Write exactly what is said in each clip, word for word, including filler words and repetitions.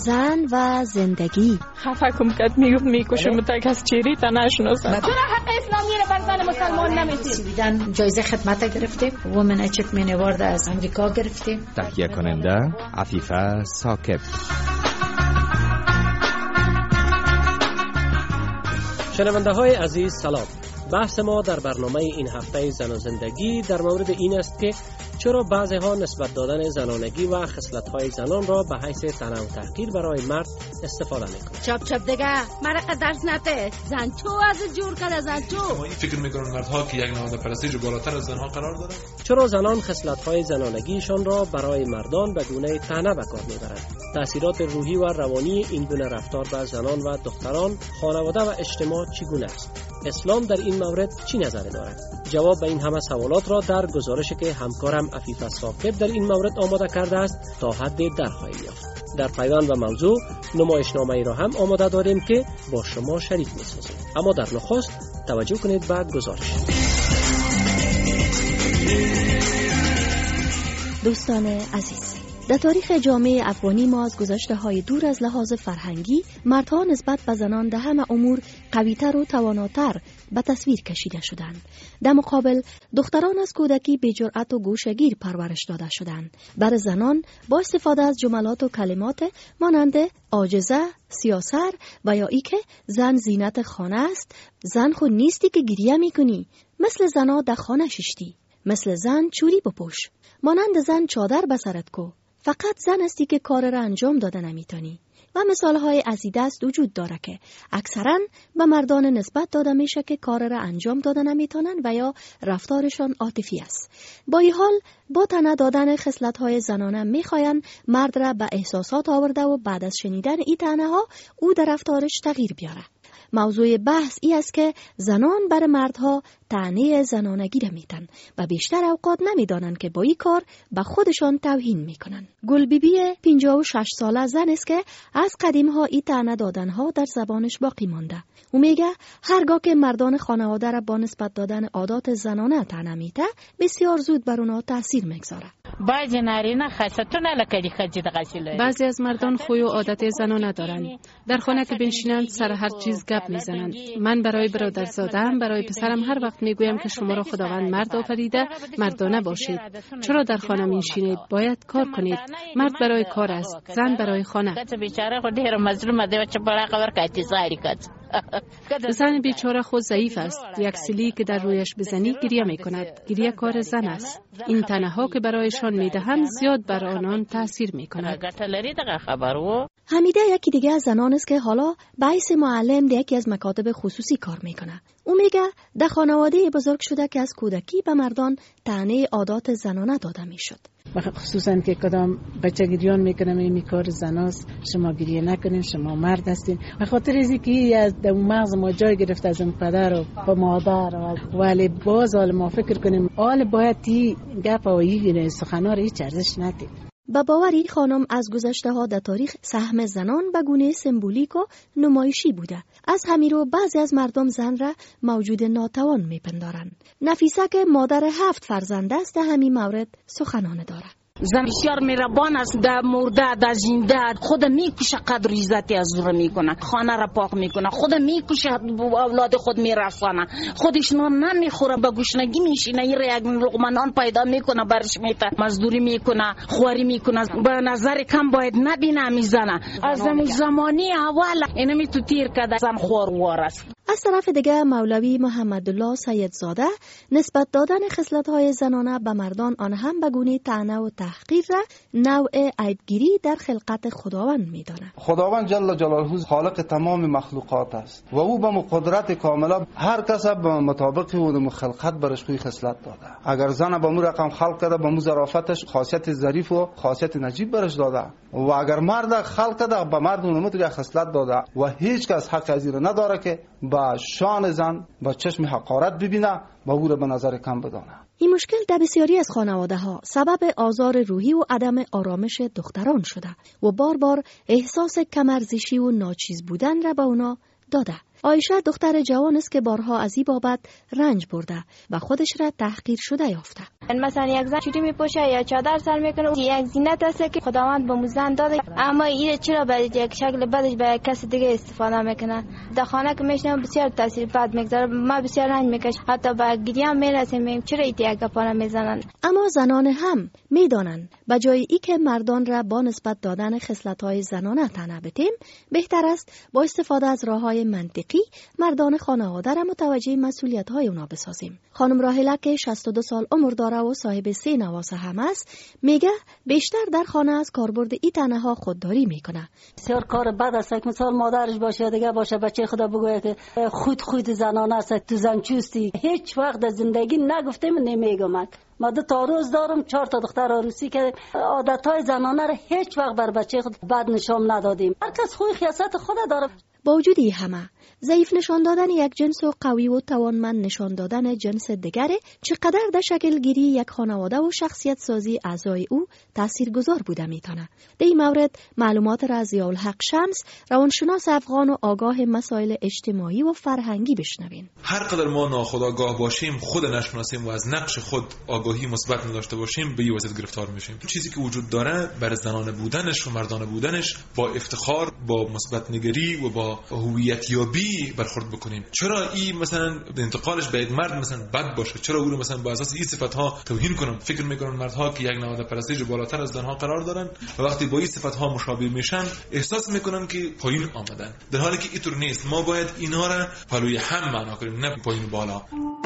زن و زندگی. خفه کم کد میگفت میکشم تا کس چیری تا نشناسم. چرا حق اسلامی رو بر زن مسلمان نمیدید؟ سویدن جایزه خدمت گرفتیم، وومن اچیومنت اوارد از امریکا گرفتیم. تهیه کننده عفیفه ثاقب. شنونده های عزیز سلام. بحث ما در برنامه این هفته زن و زندگی در مورد این است که چرا بعضی ها نسبت دادن زنانگی و خصلت های زنان را به حیث طعنه و تحقیر برای مرد استفاده میکنند. چپ چپ دیگه مرا درس نده. زن چو از جور کرده زن چو. ما این فکر میکنن مردها که یک نهاد پرستیژ بالاتر از زنها قرار دارند. چرا زنان خصلت های زنانگیشان را برای مردان به گونه طعنه به کار میبرند؟ تأثیرات روحی و روانی این گونه رفتار به زنان و دختران، خانواده و اجتماع چگونه است؟ اسلام در این مورد چی نظر دارد؟ جواب به این همه سوالات را در گزارشی که همکارم عفیفه ثاقب در این مورد آماده کرده است تا حد در خواهیم یافت. در پیوند و موضوع نمایشنامه ای را هم آماده داریم که با شما شریک می‌سازیم. اما در نخست توجه کنید به گزارش. دوستان عزیز، در تاریخ جامعه افغانی ما از گذشته های دور از لحاظ فرهنگی مردها نسبت به زنان در همه امور قویتر و تواناتر به تصویر کشیده شدند. در مقابل دختران از کودکی به جرأت و گوشگیر پرورش داده شدند. بر زنان با استفاده از جملات و کلمات مانند عاجزه، سیاسر و یا ای که زن زینت خانه است، زن خود نیستی که گریه میکنی، مثل زنا در خانه ششتی، مثل زن چوری بپوش، مانند زن چادر بسرت کو، فقط زن استی که کار را انجام داده نمیتونی و مثال های از این دست وجود داره که اکثرا به مردان نسبت داده میشه که کار را انجام داده نمیتونن و یا رفتارشان عاطفی است. با این حال با طعنه دادن خصلت های زنانه میخواین مرد را به احساسات آورده و بعد از شنیدن این طعنه ها او در رفتارش تغییر بیاره. موضوع بحث ای است که زنان بر مردها طعنه زنانگی را میتن و بیشتر اوقات نمیدانند که با این کار به خودشان توهین میکنن. گل بی بی پنجاه و شش ساله زن است که از قدیم ها این طعنه دادن ها در زبانش باقی مانده. او میگه هرگاه که مردان خانواده را با نسبت دادن عادات زنانه طعنه میته، بسیار زود بر اونها تاثیر میگذاره. بعضی نارینه خاصتونه لکه خجی دغسیله. بعضی از مردان خوی و عادت زنانه دارند. در خانه که بنشینند سر هر چیز گپ میزنند. من برای برادرزاده‌ام، برای پسرم هر وقت میگویم که شما را خداوند مرد آفریده، مردانه باشید. چرا در خانه میشینید؟ باید کار کنید. مرد برای کار است، زن برای خانه. بیچاره خود هر مظلوم دی چه برای خبر کاتی زاری کات. زن بیچاره خود ضعیف است. یک سیلی که در رویش بزنی گریه میکند. گریه کار زن است. این طعنه ها که برایشان میدهم زیاد بر آنان تاثیر میکند. حمیده یکی دیگه از زنان است که حالا باعث معلم در یکی از مکاتب خصوصی کار میکنه. او میگه در خانواده بزرگ شده که از کودکی به مردان طعنه عادات زنانه داده میشد. خصوصا که کدام بچه گریان میکنم این کار زناست، شما گریه نکنین، شما مرد هستین. به خاطر از اینکه از در مغز ما جای گرفت از اون پدر و مادر، ولی باز حال ما فکر کنیم حال باید تی گپ و این سخنان هیچ ارزش ندید. با باوری خانم از گذشته ها در تاریخ سهم زنان به گونه سمبولیک و نمایشی بوده. از همین رو بعضی از مردم زن را موجود ناتوان میپندارند. نفیسه که مادر هفت فرزند است در همین مورد سخنانه داره. زن بسیار مهربان است، در مرده در زنده خود میکشه، قدر عزتی از او میکنه، خانه را پاک میکنه، خود میکشه، اولاد خود میرسانه، خودش نان نمیخوره، به گشنگی میشینه، این را یک لقمه نان پیدا میکنه برش میته، مزدوری میکنه، خواری میکنه، به نظر کم باید نبینه میزنه. از زمانی اول اینمی تو تیر کده زن خوار است. از طرف دیگه مولوی محمدالله سیدزاده نسبت دادن خصلت‌های زنانه به مردان آن هم به گونه طعنه و تحقیر را نوع عیبگیری در خلقت خداوند می‌داند. خداوند جل جلاله خالق تمام مخلوقات است و او به قدرت کامله هر کس به مطابق اون خلقت برش خوی خصلت داده. اگر زن به مو رقم خلق کرده به مو ظرافتش خاصیت ظریف و خاصیت نجیب برش داده و اگر مرد خلق کرده به مرد اون متری خصلت داده و هیچ کس حق از این نداره که با شان زن با چشم حقارت ببینه و او را به نظر کم بدانه. این مشکل در بسیاری از خانواده ها سبب آزار روحی و عدم آرامش دختران شده و بار بار احساس کمارزشی و ناچیز بودن را به اونا داده. عایشه دختر جوان است که بارها از این بابت رنج برده و خودش را تحقیر شده یافته. مثلا یک زن چوری میپوشه یا چادر سر میکنه، یک زینت است که خداوند به زن داده، اما این چرا به یک شکل بدش به کسی دیگه استفاده میکنه. در خانه که میشنم بسیار تاثیر بد میگذاره، ما بسیار رنج میکش، حتی به گریه میرسیم چرا ایتی گپا میزنن. اما زنان هم میدانند به جای ای که مردان را با نسبت دادن خصلت‌های زنانه طعنه بتیم، بهتر است با استفاده از راه‌های منطقی مردان خانواده را متوجه مسئولیت‌های اونا بسازیم. خانم راهله که شصت و دو سال عمر داره و صاحب سه نواسه هم است، میگه بیشتر در خانه از کاربرد این طعنه ها خودداری میکنه. بسیار کار بد است که مثلا مادرش باشه دیگه باشه بچه خدا بگوید که خود خود زنانه است، تو زن چوستی. هیچ وقت در زندگی نگفتم نمیگم. ما دو تا روز دارم، چهار تا دختر عروسی که عادتهای زنانه را هیچ وقت بر بچه خود بد نشان ندادیم. هر کس خوی خیاست خود داره. با وجود این همه ضعیف نشان دادن یک جنس و قوی و توانمند نشان دادن جنس دیگره چقدر در شکل گیری یک خانواده و شخصیت سازی اعضای او تاثیرگذار بوده میتونه. در این مورد معلومات را از ضیاءالحق شمس، روانشناس افغان و آگاه مسائل اجتماعی و فرهنگی بشنوین. هر قدر ما ناخودآگاه باشیم، خود نشناسیم و از نقش خود آگاهی مثبت نداشته باشیم، به این وضعیت گرفتار میشیم. چیزی که وجود داره بر زنانه بودنش و مردانه بودنش با افتخار، با مثبت نگری و با هویت یابی برخورد بکنیم. چرا این مثلا انتقالش به یک مرد مثلا بد باشه؟ چرا او رو مثلا با اساس این صفات‌ها توهین کنم؟ فکر میکنن مردها که یک نهاد پرستش بالاتر از زنها قرار دارن و وقتی با این صفات‌ها مشابه میشن احساس میکنن که پایین آمدن، در حالی که اینطور نیست. ما باید اینها را پلوی هم معنا کنیم، نه پایین بالا.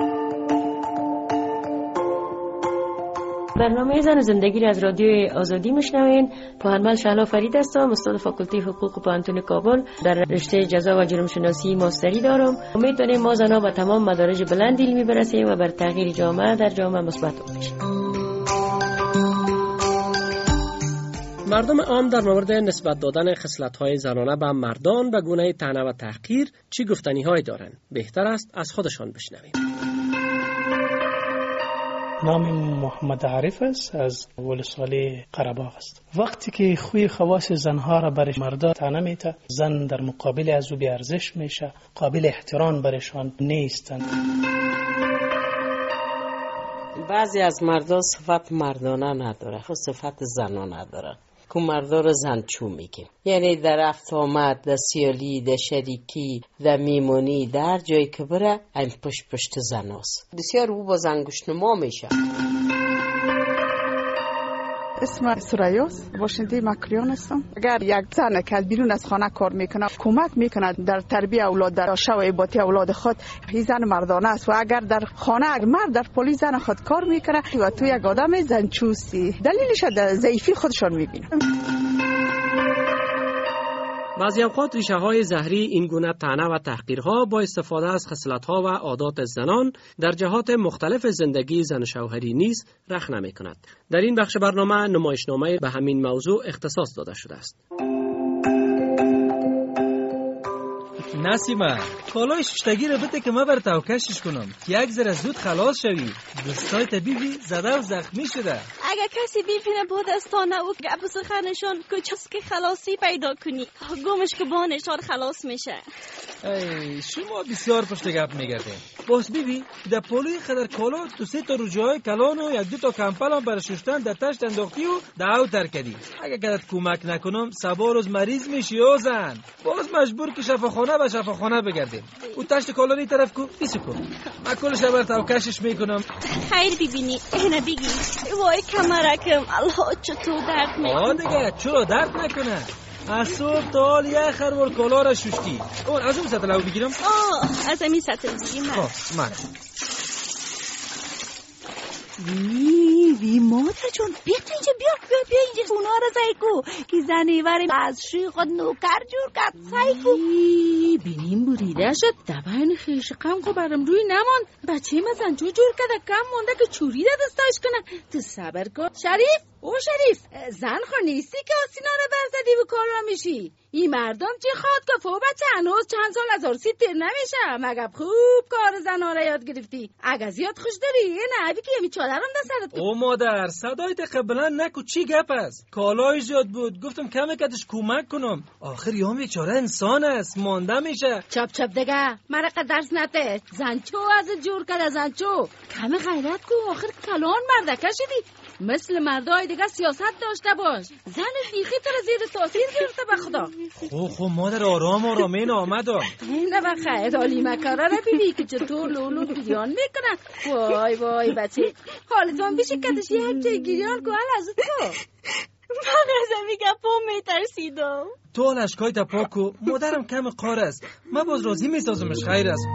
برنامه زن و زندگی را از رادیو آزادی میشنوین. پوهنمند شهلا فرید هستم، استاد فاکولته حقوق پوهنتون کابل، در رشته جزا و جرم شناسی ماستری دارم. امید داریم ما زنها به تمام مدارج بلند علمی برسیم و بر تغییر جامعه در جامعه مثبت باشیم. مردم عام در مورد نسبت دادن خصلت‌های زنانه به مردان به گونه طعنه و تحقیر چی گفتنی‌هایی دارند؟ بهتر است از خودشان بشنویم. نام محمد عارف است، از ولسوالی قره‌باغ است. وقتی که خوی خواص زنها را برای مردا طعنه میته، زن در مقابل از او بی ارزش میشه، قابل احترام برشان نیستند. بعضی از مردا صفت مردانه نداره، خود صفت زنانه داره که مردا رو زنچو میگه. یعنی در رفت آمد، در سیالی، در شریکی، در میمونی، در جایی که بره این پشت پشت زناست. بسیار او با زنگوش نما میشه. اسم سرایاس، باشنده مکریان هستم. اگر یک زن که بیرون از خانه کار میکنه کمک میکنه در تربیت اولاد، در شو ایباتی اولاد خود، این زن مردانه است. و اگر در خانه مرد در پلی زن خود کار میکنه و تو یک آدم زنچوسی، دلیلش در ضعیفی خودشان میبینه. بعضی اوقات ریشه های زهری این گونه طعنه و تحقیرها با استفاده از خصلت‌ها و عادات زنان در جهات مختلف زندگی زن و شوهری نیز رخ نمی‌کند. در این بخش برنامه نمایشنامه به همین موضوع اختصاص داده شده است. نسیمه، کالای ششتگی رو بده که ما بر توکشش کنم که یک ذره زود خلاص شوی. دستای طبیبی زده و زخمی شده. اگر کسی ببینه با دستانه و گپ و سخنشان کجاست که خلاصی پیدا کنی؟ گمش که بانشان خلاص میشه. ای شما بسیار پشت گپ میگردین. باز بیبی در پولوی خدر کالا تو سه تا روجای کلان و یک دو تا کمپل هم برای ششتن در تشت انداختی و دعو تر کردی. اگر کدت کمک نکنم سبا روز مریض میشی و زن. باز مجبور که شفاخانه به شفاخانه بگردیم. او تشت کالا نی طرف کو بیسو کن. من کلش بر توکشش میکنم. خیر ببینی اینه بگی. وای کمرکم الله چطور درد میکنه. آه دیگه چرا درد نکنه. از صبح تا حال یه خروار کالا را ششتی. اون از اون سطل او بگیرم؟ آه از همین سطل بگیرم. خب من وی وی مادر جون بیا اینجا بیا بیا بیا اینجا اونا را سایکو که زنی ورم از شوی خود نوکر جور کرد سایکو. بینیم بریده شد دبین خیش قم خو برم روی نمان. بچه ما زنجو جور کرده کم مونده که چوری ده دستاش کنه. تو صبر کن شریف. او شریف زن خو نیستی که آسینا را برزدی و کار را میشی. این مردم چی خواد که فو بچه هنوز چند سال از عرصی تیر نمیشه. مگه خوب کار زن را یاد گرفتی. اگه زیاد خوش داری نه بی که یمی چهار مادرم در سرت. او مادر صدایت قبلا نکو، چی گپ است؟ کالای زیاد بود، گفتم کمی کدش کمک کنم. آخر یا بیچاره انسان است، مانده میشه. چپ چپ دیگه مرا قدرس نته. زنچو از جور کرده زنچو. کمی غیرت کو، آخر کلان مردکه شدی. مثل مردای دیگه سیاست داشته باش. زن دیخی تو رو زیر تاثیر گرفته به خدا. خو خو مادر آرام آرام این آمدم. نه بخیر حالی مکاره رو بیبی که چطور لولو گریان میکنن. وای وای بچه حالتون بیشه کتش یک جای گریان که حال از تو. من از میگه پا میترسیدم. تو لشکای تا پاکو، مادرم کم قار است. من باز راضی میسازمش، خیر است.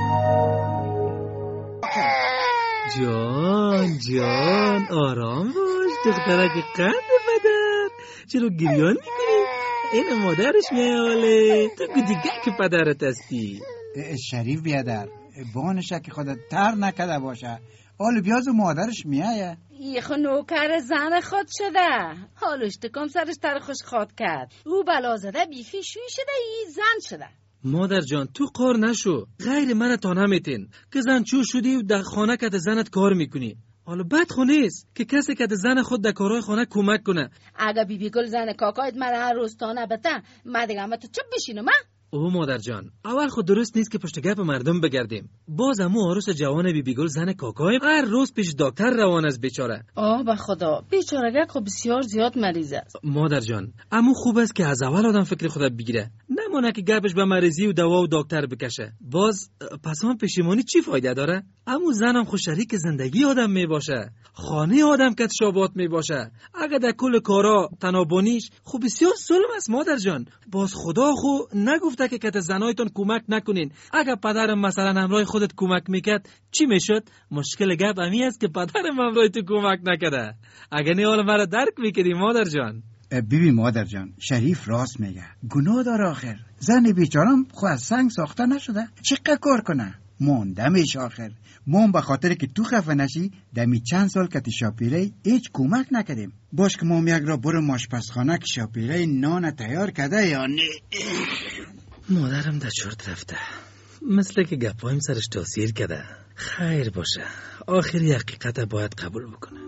جان جان آرام باش دخترک قند پدر. چرا گریان میکنی؟ این مادرش میاله. تو دیگه که پدرت هستی. شریف بیادر بانشه که خودت تر نکده باشه. حال بیاز مادرش میایه. یخو نوکر زن خود شده. حالش تکم سرش تر خوش خواد کرد. او بلا زده بیخی شوی شده ای زن شده. مادر جان تو قار نشو. غیر من تا نمیتین که زن چو شدی و در خانه که زنت کار میکنی. حالا بد خو نیست که کسی که زن خود در کارهای خانه کمک کنه. اگه بی بی گل زن کاکایت من هر روز تا نبته من دیگه همه تو چپ بشینم. او مادر جان اول خود درست نیست که پشت گپ مردم بگردیم. باز امو عروس جوان بی بی گل زن کاکایم هر روز پیش دکتر روان است بیچاره. آه به خدا بیچارگک خب بسیار زیاد مریض است. مادر جان امو خوب است که از اول آدم فکر خود بگیره، نمونه که گپش به مریضی و دوا و دکتر بکشه. باز پس هم پشیمانی چی فایده داره؟ امو زنم خود شریک زندگی آدم می باشه، خانه آدم که شابات می باشه. اگه در کل کارا تنابونیش خب بسیار ظلم است مادر جان. باز خدا خو نگفته که کت زنایتون کمک نکنین. اگه پدرم مثلا همراه خودت کمک میکرد چی میشد؟ مشکل گپ امی است که پدرم همراه تو کمک نکرده. اگه نه حال مرا درک میکردی مادر جان. بیبی مادر جان شریف راست میگه، گناه داره آخر. زن بیچارم خو از سنگ ساخته نشده، چقدر کار کنه؟ مونده میشه آخر. ما به خاطر که تو خفه نشی دمی چند سال که شاپیره هیچ کمک نکردیم. باش که ما یک را برو ماشپزخانه که شاپیره نان تیار کرده یا نه. مادرم در چرت رفته، مثل که گپایم سرش تاثیر کرده. خیر باشه، آخری حقیقت باید قبول بکنه.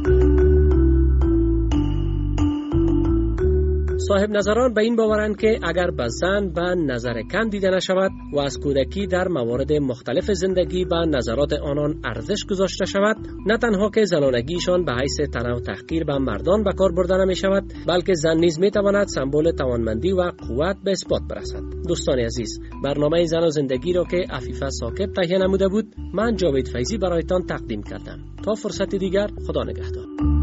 صاحب نظران به این باورند که اگر به زن به نظر کم دیده نشود و از کودکی در موارد مختلف زندگی به نظرات آنان ارزش گذاشته شود، نه تنها که زنانگیشان به حیث طمع و تحقیر به مردان به کار برده نمی شود، بلکه زن نیز می تواند سمبل توانمندی و قوت به اثبات برسد. دوستان عزیز، برنامه زن و زندگی را که عفیفه ثاقب تهیه نموده بود، من جاوید فیضی برایتان تقدیم کردم. تا فرصت دیگر، خدا نگهدار.